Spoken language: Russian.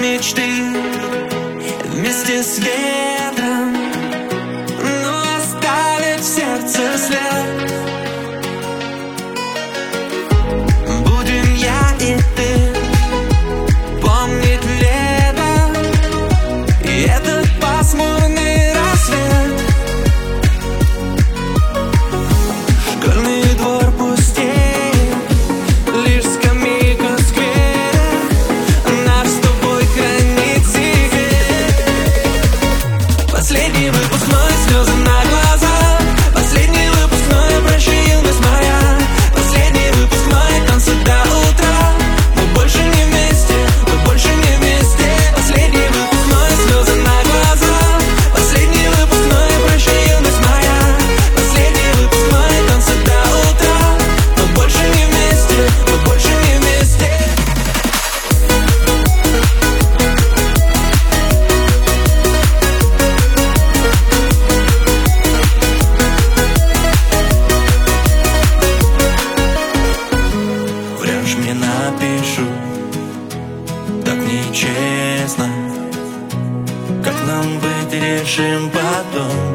мечты вместе с ветром, но оставит в сердце след. Будем я и ты помнить лето и этот пасмурный рассвет. Школьный двор пустеет, лишь скамейка в сквере наш с тобой хранит секрет. Последний выпускной, слезы на глазах. Последний выпускной, прощай, юность моя. Последний выпускной, танцы до утра. Мы больше не вместе, мы больше не вместе. Последний выпускной, слезы на глазах. Последний выпускной, прощай, юность моя. Последний выпускной, танцы до утра. Мы больше не вместе, мы больше не вместе. Врешь мне, напишу, так нечестно. Как нам быть, решим потом.